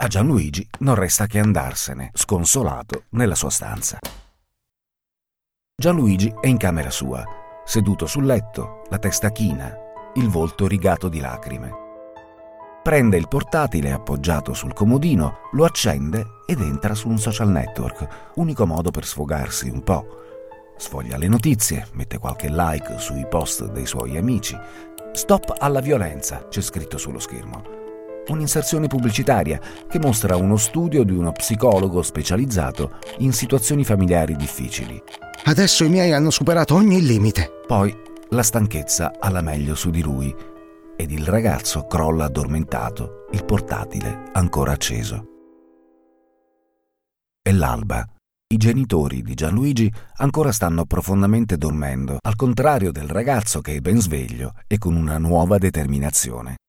A Gianluigi non resta che andarsene, sconsolato, nella sua stanza. Gianluigi è in camera sua, seduto sul letto, la testa china, il volto rigato di lacrime. Prende il portatile appoggiato sul comodino, lo accende ed entra su un social network, unico modo per sfogarsi un po'. Sfoglia le notizie, mette qualche like sui post dei suoi amici. Stop alla violenza, c'è scritto sullo schermo. Un'inserzione pubblicitaria che mostra uno studio di uno psicologo specializzato in situazioni familiari difficili. Adesso i miei hanno superato ogni limite. Poi la stanchezza ha la meglio su di lui ed il ragazzo crolla addormentato, il portatile ancora acceso. È l'alba. I genitori di Gianluigi ancora stanno profondamente dormendo, al contrario del ragazzo che è ben sveglio e con una nuova determinazione.